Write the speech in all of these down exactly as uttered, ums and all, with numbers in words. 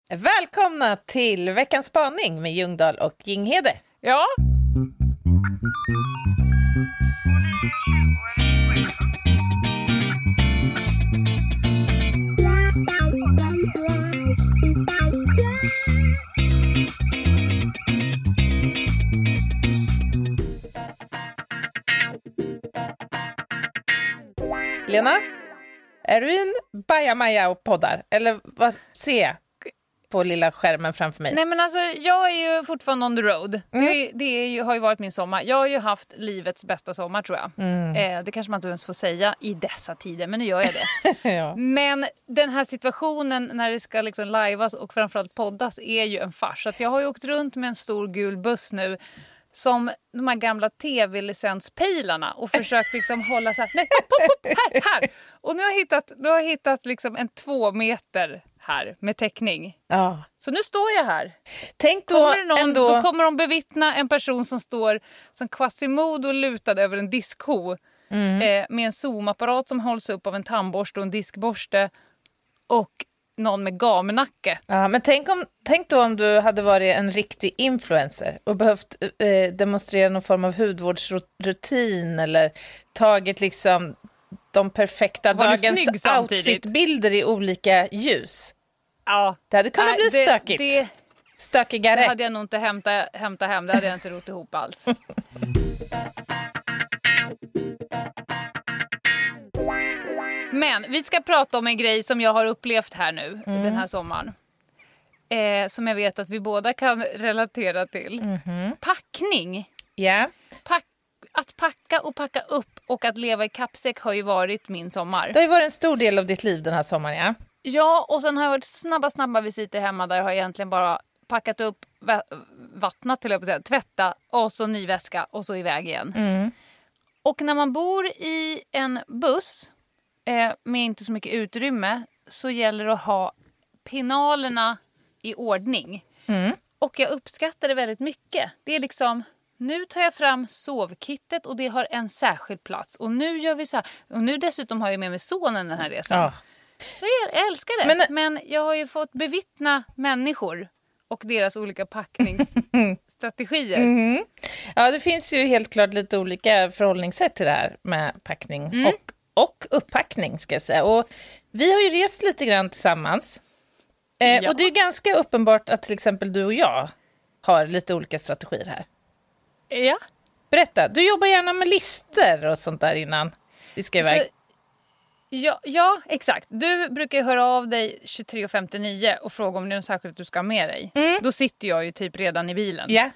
Välkomna till veckans spaning med Ljungdahl och Ginghede. Ja. Lena, är du en bajamaja och poddar? Eller vad ser jag på lilla skärmen framför mig? Nej, men alltså, jag är ju fortfarande on the road. Mm. Det, det är ju, har ju varit min sommar. Jag har ju haft livets bästa sommar, tror jag. Mm. Eh, det kanske man inte ens får säga i dessa tider, men nu gör jag det. Ja. Men den här situationen när det ska liksom lajvas och framförallt poddas är ju en fars. Så att jag har ju åkt runt med en stor gul buss nu som de här gamla tv-licenspejlarna och försökt liksom hålla så här, nej, hopp, hopp, hopp, här, här. Och nu har jag hittat, nu har jag hittat liksom en två meter här med täckning. Ja. Så nu står jag här. Tänk då, kommer någon, ändå... då kommer de bevittna en person som står som Quasimodo lutad över en diskho mm. eh, med en zoomapparat som hålls upp av en tandborste och en diskborste och någon med gamnacke. Ja, men tänk, om, tänk då om du hade varit en riktig influencer och behövt eh, demonstrera någon form av hudvårdsrutin eller tagit liksom de perfekta dagens outfitbilder i olika ljus. Ja. Det hade kunnat Nej, bli det, stökigt. Det, Stökigare. Det hade jag nog inte hämtat hämta hem. Det hade jag inte rott ihop alls. Men vi ska prata om en grej som jag har upplevt här nu mm. den här sommaren. Eh, som jag vet att vi båda kan relatera till. Mm-hmm. Packning. Ja. Yeah. Pack, att packa och packa upp och att leva i kappsäck har ju varit min sommar. Det har ju varit en stor del av ditt liv den här sommaren, ja. Ja, och sen har jag varit snabba, snabba visiter hemma där jag har egentligen bara packat upp, vattnat till jag på säga, tvätta och så ny väska och så iväg igen. Mm. Och när man bor i en buss eh, med inte så mycket utrymme så gäller det att ha pinalerna i ordning. Mm. Och jag uppskattar det väldigt mycket. Det är liksom, nu tar jag fram sovkittet och det har en särskild plats. Och nu gör vi så här. Och nu dessutom har jag med mig sonen den här resan. Oh. Jag älskar det. Men, men jag har ju fått bevittna människor och deras olika packningsstrategier. Mm. Ja, det finns ju helt klart lite olika förhållningssätt till det här med packning mm. och, och upppackning ska jag säga. Och vi har ju rest lite grann tillsammans. Eh, ja. Och det är ganska uppenbart att till exempel du och jag har lite olika strategier här. Ja. Berätta, du jobbar gärna med lister och sånt där innan vi ska iväg. Så, ja, ja, exakt. Du brukar höra av dig tjugotre femtionio och fråga om det är något särskilt du ska ha med dig. Mm. Då sitter jag ju typ redan i bilen. Yeah.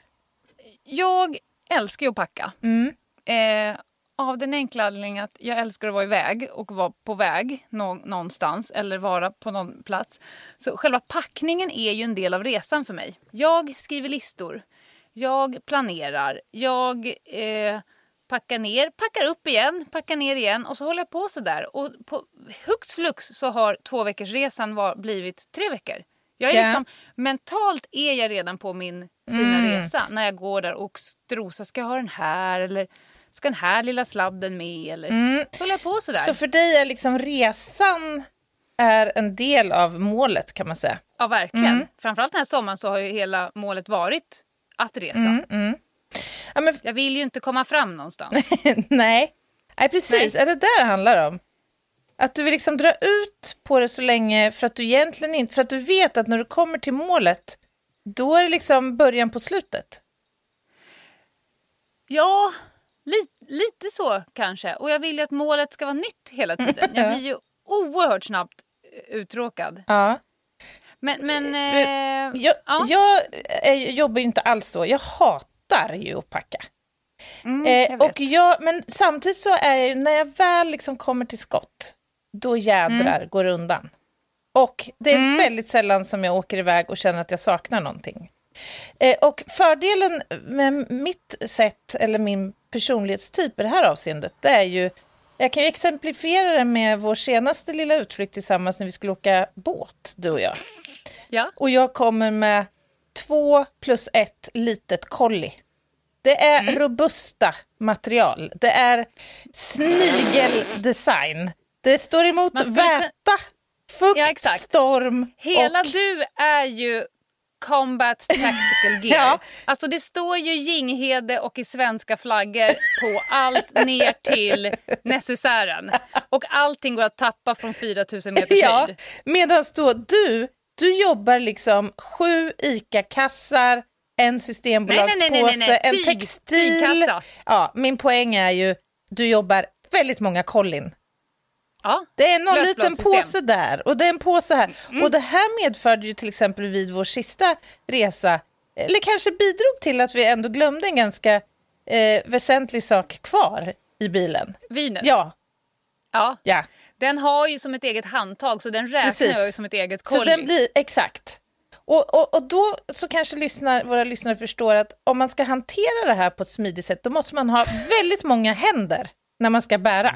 Jag älskar ju att packa. Mm. Eh, av den enkla anledningen att jag älskar att vara iväg och vara på väg nå- någonstans eller vara på någon plats. Så själva packningen är ju en del av resan för mig. Jag skriver listor. Jag planerar. Jag eh, packar ner, packar upp igen, packar ner igen och så håller jag på så där. Och på hux flux så har två veckors resan var, blivit tre veckor. Jag är yeah. liksom, mentalt är jag redan på min fina mm. resa när jag går där och strosar. Ska jag ha den här eller ska den här lilla sladden med? Eller mm. så håller jag på så där. Så för dig är liksom resan är en del av målet kan man säga? Ja, verkligen. Mm. Framförallt den här sommaren så har ju hela målet varit att resa. Mm, mm. Ja, men... Jag vill ju inte komma fram någonstans. Nej. Nej, precis. Nej. Är det där det handlar om? Att du vill liksom dra ut på det så länge för att du egentligen inte, för att du vet att när du kommer till målet, då är det liksom början på slutet. Ja, lite, lite så kanske. Och jag vill ju att målet ska vara nytt hela tiden. Jag blir ju oerhört snabbt uttråkad. Ja. Men, men eh, jag, ja. jag, jag jobbar ju inte alls så. Jag hatar ju att packa. Mm, eh, jag och jag, men samtidigt så är jag, när jag väl liksom kommer till skott, då jädrar mm. går undan. Och det är mm. väldigt sällan som jag åker iväg och känner att jag saknar någonting. Eh, och fördelen med mitt sätt eller min personlighetstyp i det här avseendet, det är ju, jag kan ju exemplifiera det med vår senaste lilla utflykt tillsammans när vi skulle åka båt, du och jag. Ja. Och jag kommer med två plus ett litet kolli. Det är mm. robusta material. Det är snigeldesign. Det står emot väta fukt, ja, exakt. Storm. Hela och... du är ju combat tactical gear. Ja. Alltså det står ju Ginghede och i svenska flaggor på allt ner till necessären. Och allting går att tappa från fyra tusen meters ja, höjd. Medan då du, du jobbar liksom sju ICA-kassar, en systembolagspåse, nej, nej, nej, nej, nej. Tyg, en textil. Tygkassa. Ja, min poäng är ju, du jobbar väldigt många kollin. Ja, det är någon liten påse där och det är en påse här. Mm. Och det här medförde ju till exempel vid vår sista resa, eller kanske bidrog till att vi ändå glömde en ganska eh, väsentlig sak kvar i bilen. Vinet? Ja. Ja. ja. Den har ju som ett eget handtag så den räknar Precis. jag ju som ett eget kolli. Så den blir, exakt. Och, och, och då så kanske lyssnar, våra lyssnare förstår att om man ska hantera det här på ett smidigt sätt då måste man ha väldigt många händer när man ska bära.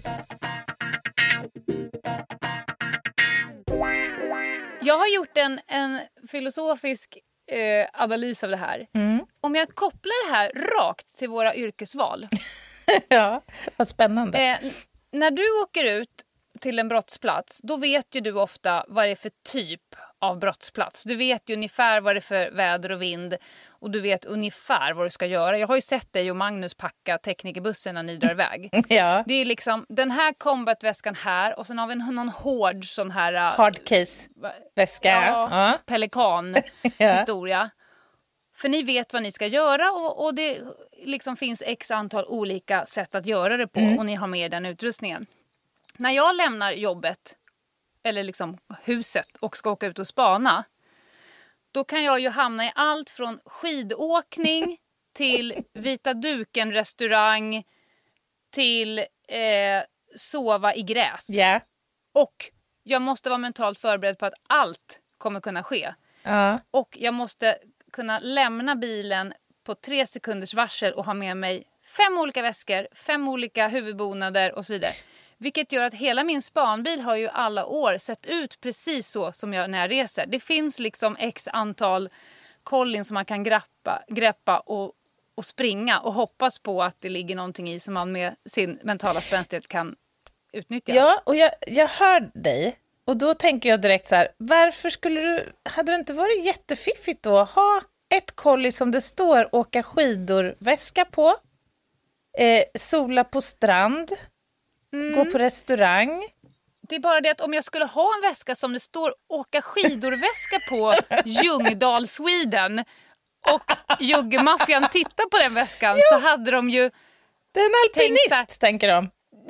Jag har gjort en, en filosofisk eh, analys av det här. Mm. Om jag kopplar det här rakt till våra yrkesval. Ja, vad spännande. Eh, när du åker ut till en brottsplats, då vet ju du ofta vad det är för typ av brottsplats. Du vet ju ungefär vad det är för väder och vind och du vet ungefär vad du ska göra. Jag har ju sett dig och Magnus packa teknikerbussen när ni drar iväg. Ja. Det är liksom den här combatväskan här och sen har vi någon hård sån här... Hardcase-väska. Ja, ja. Pelikan-historia. Ja. För ni vet vad ni ska göra och, och det liksom finns x antal olika sätt att göra det på mm. och ni har med den utrustningen. När jag lämnar jobbet eller liksom huset och ska åka ut och spana, då kan jag ju hamna i allt från skidåkning till Vita duken-restaurang till eh, sova i gräs. Yeah. Och jag måste vara mentalt förberedd på att allt kommer kunna ske. Uh. Och jag måste kunna lämna bilen på tre sekunders varsel och ha med mig fem olika väskor, fem olika huvudbonader och så vidare. Vilket gör att hela min spanbil har ju alla år sett ut precis så som jag när jag reser. Det finns liksom x antal kollin som man kan greppa, greppa och, och springa och hoppas på att det ligger någonting i som man med sin mentala spänstighet kan utnyttja. Ja, och jag, jag hör dig och då tänker jag direkt så här, varför skulle du, hade det inte varit jättefiffigt då att ha ett kolli som det står åka skidor väska på, eh, sola på strand, Mm. gå på restaurang. Det är bara det att om jag skulle ha en väska som det står åka skidor-väska på Ljungdal, Sweden och Juggemaffian tittar på den väskan jo. så hade de ju... Det är en alpinist, här, tänker de.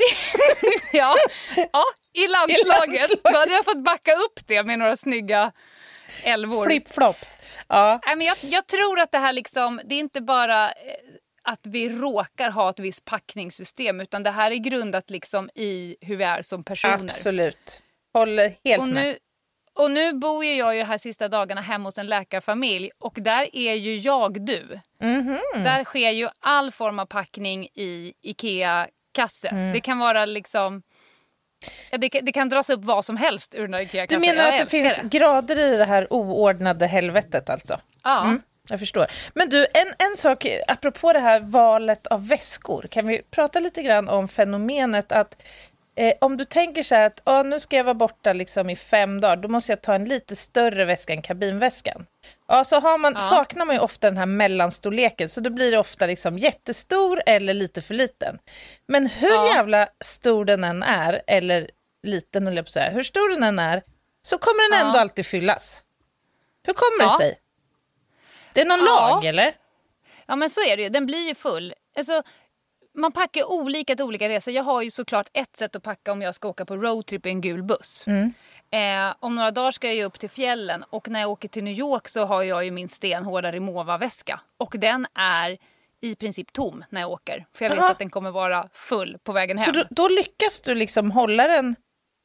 ja, ja, i landslaget. I landslaget. Då hade jag fått backa upp det med några snygga älvor. Flip-flops. Ja. Nej, men jag, jag tror att det här liksom, det är inte bara... att vi råkar ha ett visst packningssystem utan det här är grundat liksom i hur vi är som personer. Absolut. Håller helt och nu, med. Och nu bor ju jag ju här sista dagarna hemma hos en läkarfamilj och där är ju jag du. Mm-hmm. Där sker ju all form av packning i IKEA-kasse. Mm. Det kan vara liksom... Ja, det, det kan dras upp vad som helst ur den här IKEA-kassen. Du menar jag att det finns det. grader i det här oordnade helvetet alltså? Ja. Mm. Jag förstår. Men du, en, en sak apropå det här valet av väskor. Kan vi prata lite grann om fenomenet att eh, om du tänker så här att ah, nu ska jag vara borta liksom i fem dagar. Då måste jag ta en lite större väska än kabinväskan. Ja, så har man, ja. saknar man ju ofta den här mellanstorleken. Så då blir det ofta liksom jättestor eller lite för liten. Men hur ja. jävla stor den än är, eller liten eller så här, hur stor den än är, så kommer den ändå ja. alltid fyllas. Hur kommer ja. det sig? Det är någon ja. lag, eller? Ja, men så är det ju. Den blir ju full. Alltså, man packar olika till olika resor. Jag har ju såklart ett sätt att packa om jag ska åka på roadtrip i en gul buss. Mm. Eh, om några dagar ska jag ju upp till fjällen. Och när jag åker till New York så har jag ju min stenhårda Rimowa-väska. Och den är i princip tom när jag åker. För jag vet Aha. att den kommer vara full på vägen hem. Så då, då lyckas du liksom hålla den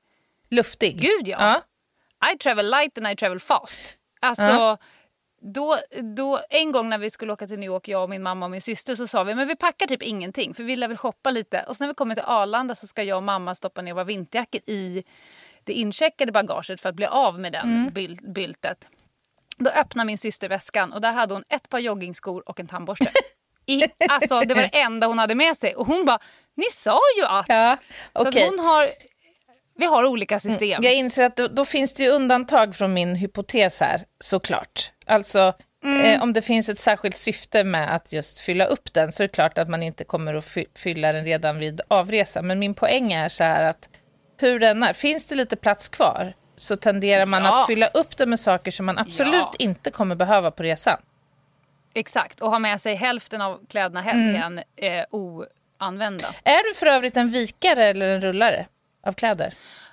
luftig? Gud, ja. ja. I travel light and I travel fast. Alltså... Ja. Då, då, en gång när vi skulle åka till New York, jag och min mamma och min syster, så sa vi, men vi packar typ ingenting, för vi vill väl shoppa lite. Och så när vi kommer till Arlanda så ska jag och mamma stoppa ner våra vinterjackor i det incheckade bagaget för att bli av med den mm. byl- byltet. Då öppnar min syster väskan och där hade hon ett par joggingskor och en tandborste. I, alltså det var det enda hon hade med sig. Och hon bara, ni sa ju att. Ja, okay. Så att hon har Vi har olika system. Mm. Jag inser att då, då finns det ju undantag från min hypotes här, såklart. Alltså, mm. eh, om det finns ett särskilt syfte med att just fylla upp den så är det klart att man inte kommer att fy- fylla den redan vid avresa. Men min poäng är så här att hur den är, finns det lite plats kvar så tenderar man ja. att fylla upp det med saker som man absolut ja. inte kommer behöva på resan. Exakt, och ha med sig hälften av kläderna hem mm. igen eh, oanvända. Är du för övrigt en vikare eller en rullare av kläder?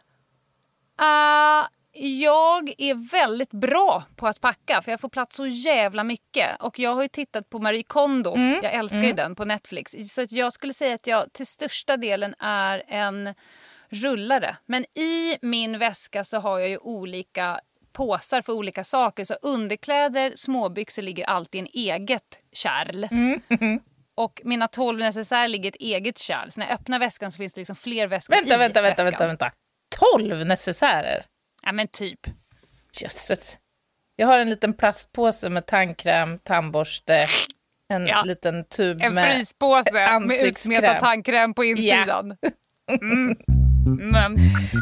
Uh, jag är väldigt bra på att packa för jag får plats så jävla mycket. Och jag har ju tittat på Marie Kondo, mm. jag älskar mm. ju den på Netflix. Så att jag skulle säga att jag till största delen är en rullare. Men i min väska så har jag ju olika påsar för olika saker. Så underkläder, småbyxor ligger alltid i en eget kärl. Mm. Mm. Och mina tolv necessär ligger ett eget kärl. Så när jag öppnar väskan så finns det liksom fler väskor vänta, i vänta, väskan. Vänta, vänta, vänta. tolv necessärer? Ja, men typ. Jösses. Jag har en liten plastpåse med tandkräm, tandborste, en ja. liten tub en med fryspåse med utsmetad tandkräm på insidan. Ja. Mm. Mm.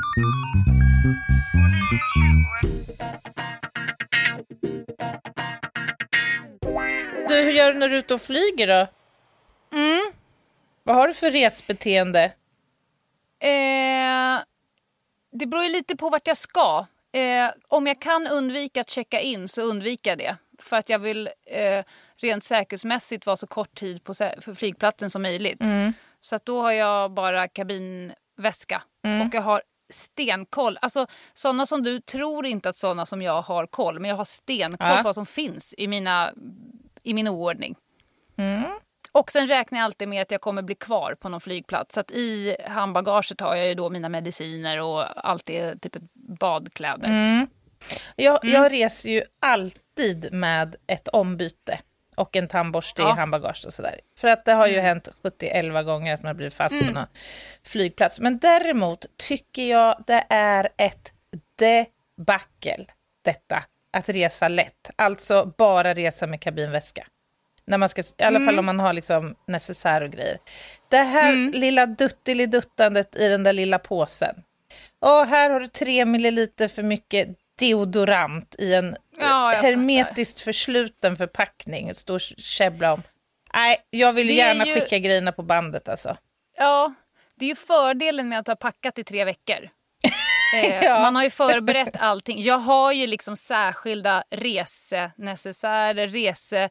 Du, hur gör du när du är ute och flyger då? Mm. Vad har du för resbeteende? Eh, det beror ju lite på vart jag ska. Eh, om jag kan undvika att checka in så undviker jag det. För att jag vill eh, rent säkerhetsmässigt vara så kort tid på för flygplatsen som möjligt. Mm. Så att då har jag bara kabinväska. Mm. Och jag har stenkoll. Alltså sådana som du tror inte att sådana som jag har koll. Men jag har stenkoll ja. på vad som finns i, mina, i min oordning. Mm. Och sen räknar jag alltid med att jag kommer bli kvar på någon flygplats. Så att i handbagaget har jag ju då mina mediciner och allt är typ ett badkläder. Mm. Jag, Mm. jag reser ju alltid med ett ombyte och en tandborste ja. i handbagaget och sådär. För att det har ju mm. hänt sjuttio gånger att man blir fast mm. på någon flygplats. Men däremot tycker jag det är ett debacle detta att resa lätt. Alltså bara resa med kabinväska. När man ska, i alla fall mm. om man har liksom necessär och grejer. Det här mm. lilla duttiliduttandet i den där lilla påsen. Och här har du tre milliliter för mycket deodorant i en ja, hermetiskt fattar. försluten förpackning. Står käbbla om. Nej, jag vill gärna ju... skicka grejerna på bandet alltså. Ja, det är ju fördelen med att ha packat i tre veckor. eh, ja. Man har ju förberett allting. Jag har ju liksom särskilda resenecessärer, rese...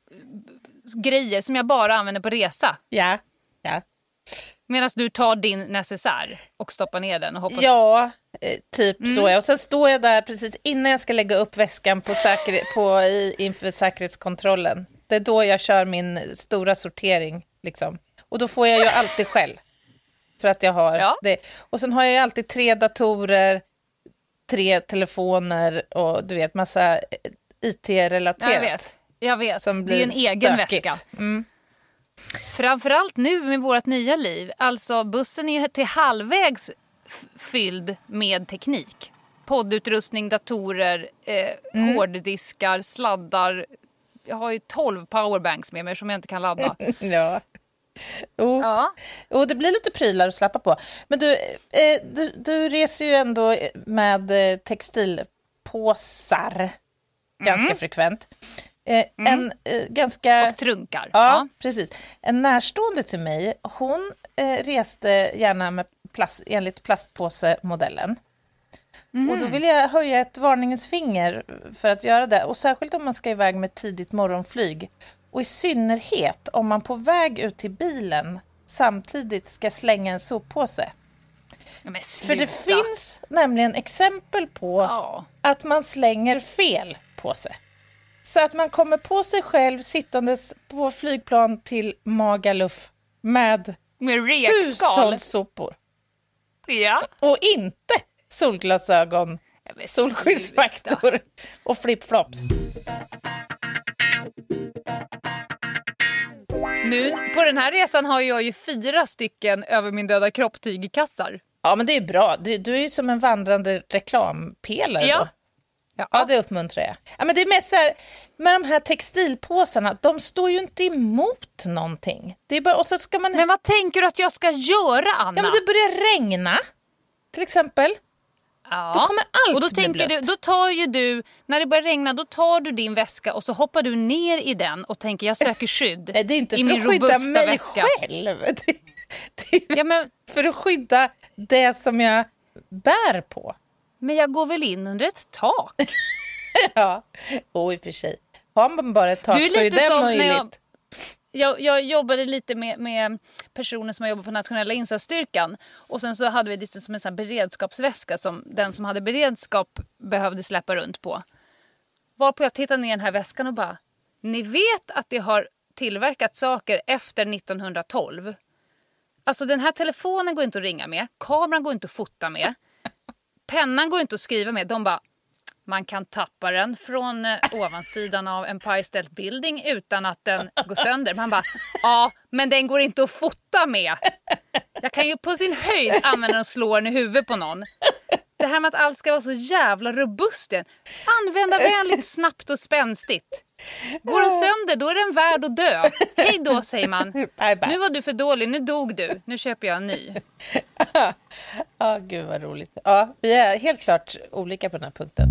grejer som jag bara använder på resa. Ja, ja. Medan du tar din necessär och stoppar ner den och hoppas. Ja, typ mm. så. Och sen står jag där precis innan jag ska lägga upp väskan på säker- på, i, inför säkerhetskontrollen. Det är då jag kör min stora sortering. Liksom. Och då får jag ju alltid skäll. För att jag har ja. det. Och sen har jag ju alltid tre datorer, tre telefoner och du vet, massa I T-relaterat. Jag vet. Jag vet, som det är en stökigt. egen väska. Mm. Framförallt nu med vårt nya liv. Alltså bussen är till halvvägs f- fylld med teknik. Poddutrustning, datorer, eh, mm. hårddiskar, sladdar. Jag har ju tolv powerbanks med mig som jag inte kan ladda. ja. Oh. ja. Och det blir lite prylar att slappa på. Men du, eh, du, du reser ju ändå med eh, textilpåsar mm. ganska frekvent. Eh, mm. en, eh, ganska... Och trunkar. Ja, ja, precis. En närstående till mig, hon eh, reste gärna med plast, enligt plastpåsemodellen. Mm. Och då vill jag höja ett varningens finger för att göra det. Och särskilt om man ska iväg med tidigt morgonflyg. Och i synnerhet om man på väg ut till bilen samtidigt ska slänga en soppåse. För det finns nämligen exempel på ja. att man slänger fel påse. Så att man kommer på sig själv sittandes på flygplan till Magaluf med, med hushållssopor. Ja. Och inte solglasögon, ja, solskyddsfaktor och flipflops. Nu på den här resan har jag ju fyra stycken över min döda kropp tygkassar. Ja, men det är bra. Du, du är ju som en vandrande reklampelare ja. då. Ja. ja, det uppmuntrar jag. Ja, men det är mest så här, med de här textilpåsarna, de står ju inte emot någonting. Det är bara, och så ska man... Men vad tänker du att jag ska göra, Anna? Ja, men det börjar regna. till exempel. Ja. Då kommer allt och då bli tänker blött. du, då tar ju du, när det börjar regna, då tar du din väska och så hoppar du ner i den och tänker jag söker skydd. Nej, det är inte i för min att skydda robusta mig väska. själv. Det, det är Ja, men, för att skydda det som jag bär på. men jag går väl in under ett tak. Ja, och i och för sig. Har man bara ett tak Du är så är lite det som när möjligt. jag- Jag, jag jobbade lite med, med personer som har jobbat på nationella insatsstyrkan. Och sen så hade vi lite som en sån här beredskapsväska som den som hade beredskap behövde släppa runt på. Varpå jag tittade ner i den här väskan och bara, ni vet att det har tillverkat saker efter nittonhundratolv. Alltså den här telefonen går inte att ringa med, kameran går inte att fota med, pennan går inte att skriva med. De bara, man kan tappa den från eh, ovansidan av Empire State Building utan att den går sönder. Man bara, ja, men den går inte att fota med. Jag kan ju på sin höjd använda den och slå den i huvudet på någon. Det här med att allt ska vara så jävla robust. Använda vänligt, snabbt och spänstigt. Går den sönder, då är den värd att dö. Hej då, säger man. Bye, bye. Nu var du för dålig, nu dog du. Nu köper jag en ny. Ja, ah, gud vad roligt. Ja, vi är helt klart olika på den här punkten.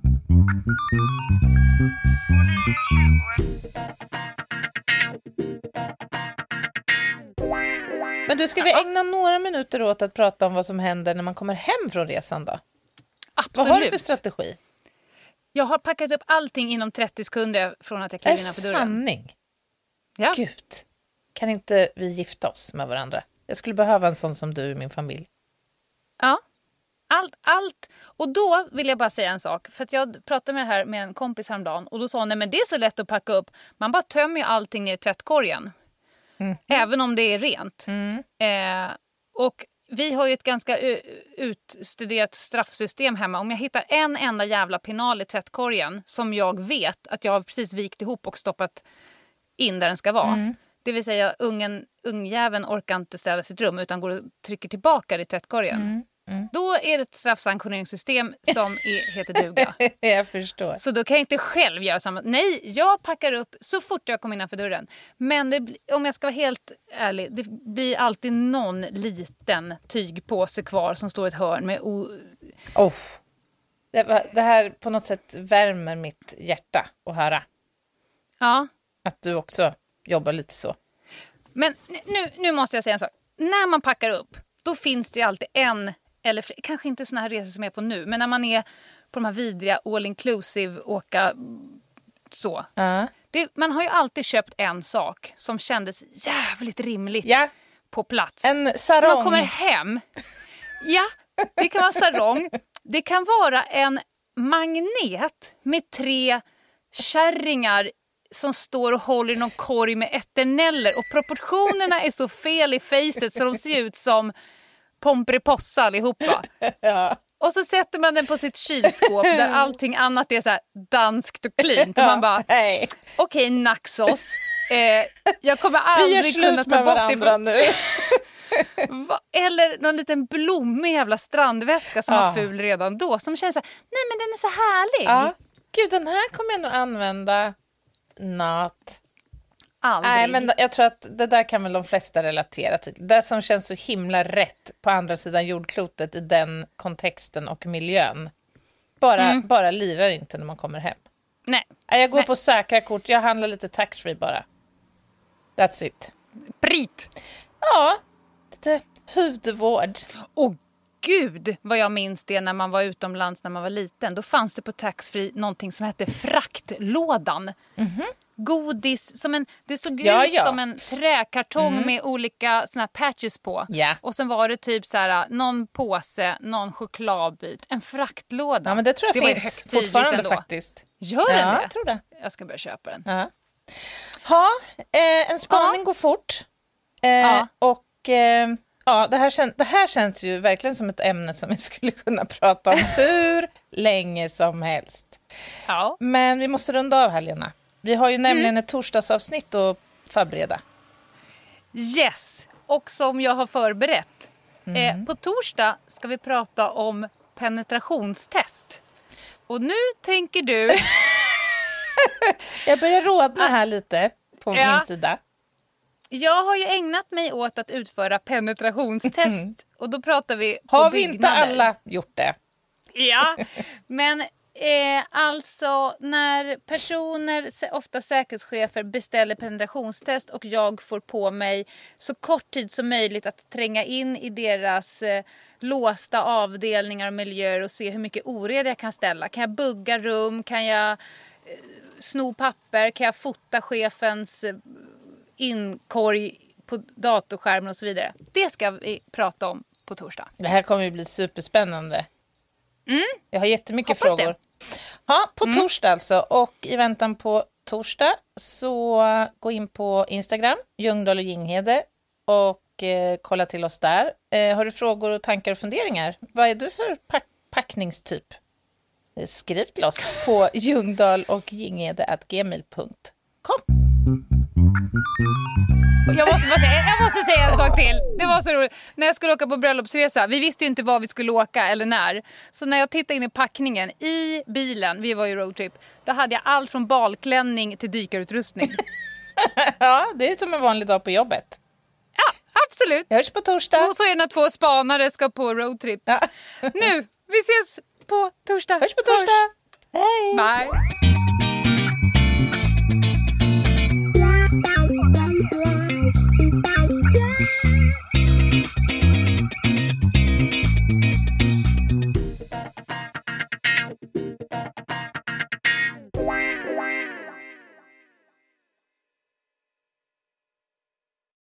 Men du, ska vi ägna några minuter åt att prata om vad som händer när man kommer hem från resan då? Absolut. Vad har du för strategi? Jag har packat upp allting inom trettio sekunder från att jag klev innanför dörren. Sanning? Ja. Gud, kan inte vi gifta oss med varandra? Jag skulle behöva en sån som du i min familj. Ja, allt, allt. Och då vill jag bara säga en sak. För att jag pratade med det här med en kompis häromdagen. Och då sa hon, nej men det är så lätt att packa upp. Man bara tömmer ju allting ner i tvättkorgen. Mm. Även om det är rent. Mm. Eh, och vi har ju ett ganska u- utstuderat straffsystem hemma. Om jag hittar en enda jävla penal i tvättkorgen som jag vet att jag har precis vikt ihop och stoppat in där den ska vara. Mm. Det vill säga ungen, ungjäveln orkar inte ställa sitt rum utan går och trycker tillbaka i tvättkorgen. Mm. Mm. Då är det ett straffsanktioneringssystem som är, heter duga. Jag förstår. Så då kan jag inte själv göra samma. Nej, jag packar upp så fort jag kommer innanför dörren. Men det, om jag ska vara helt ärlig, det blir alltid någon liten tygpåse kvar som står i ett hörn med... O- oh. det, det här på något sätt värmer mitt hjärta att höra. Ja. Att du också jobbar lite så. Men nu, nu måste jag säga en sak. När man packar upp, då finns det ju alltid en... Eller kanske inte såna här resor som är på nu. Men när man är på de här vidriga all inclusive åka så. Uh. Det, man har ju alltid köpt en sak som kändes jävligt rimligt yeah. på plats. En sarong. Så man kommer hem. Ja, det kan vara sarong. Det kan vara en magnet med tre kärringar som står och håller i någon korg med eterneller. Och proportionerna är så fel i facet så de ser ut som... Pomperipossa allihopa. Ja. Och så sätter man den på sitt kylskåp där allting annat är så här danskt och cleant. Och man bara, okej okay, Naxos. Eh, jag kommer aldrig kunna ta bort det. För... nu. Eller någon liten blommig jävla strandväska som ja. var ful redan då. Som känns så här, nej men den är så härlig. Ja. Gud, den här kommer jag nog använda. Not. Aldrig. Nej, men jag tror att det där kan väl de flesta relatera till. Det som känns så himla rätt på andra sidan jordklotet i den kontexten och miljön. Bara, mm. bara lirar inte när man kommer hem. Nej. Jag går Nej. på säkra kort. Jag handlar lite tax-free bara. That's it. Prit. Ja, lite huvudvård. Åh gud vad jag minns det när man var utomlands när man var liten. Då fanns det på tax-free någonting som hette fraktlådan. Mhm. Godis, som en, det såg ja, ut ja. som en träkartong mm. med olika såna här patches på. Yeah. Och sen var det typ så här någon påse, någon chokladbit, en fraktlåda. Ja, men det tror jag det finns fortfarande ändå. Faktiskt. Gör den ja, det? Jag tror det. Jag ska börja köpa den. Ja, ha, eh, en spaning ja. går fort. Eh, ja. Och eh, ja, det här, kän- det här känns ju verkligen som ett ämne som vi skulle kunna prata om hur länge som helst. Ja. Men vi måste runda av helgerna. Vi har ju nämligen mm. ett torsdagsavsnitt att förbereda. Yes, och som jag har förberett. Mm. Eh, på torsdag ska vi prata om penetrationstest. Och nu tänker du... jag börjar rådna här lite på ja. min sida. Jag har ju ägnat mig åt att utföra penetrationstest. Mm. Och då pratar vi på Har vi byggnader. inte alla gjort det? Ja, men eh, alltså när personer, ofta säkerhetschefer, beställer penetrationstest och jag får på mig så kort tid som möjligt att tränga in i deras eh, låsta avdelningar och miljöer och se hur mycket oreda jag kan ställa. Kan jag bugga rum? Kan jag eh, sno papper? Kan jag fota chefens eh, inkorg på datorskärmen och så vidare? Det ska vi prata om på torsdag. Det här kommer ju bli superspännande. Mm. Jag har jättemycket Hoppas frågor. Det. Ja, på mm. torsdag alltså. Och i väntan på torsdag så gå in på Instagram, Ljungdahl och Ginghede, och eh, kolla till oss där. Eh, har du frågor och tankar och funderingar? Vad är du för pack- packningstyp? Skriv till oss på ljungdahl och ginghede at gmail punkt com. Jag måste, bara säga, jag måste säga en sak till. Det var så roligt. När jag skulle åka på bröllopsresa, vi visste ju inte var vi skulle åka eller när. Så när jag tittade in i packningen i bilen, vi var ju roadtrip, då hade jag allt från balklänning till dykarutrustning. Ja, det är som en vanlig dag på jobbet. Ja, absolut. Jag hörs på torsdag. Och så är det när två spanare ska på roadtrip. Ja. Nu, vi ses på torsdag. Hörs på torsdag. Hej. Bye.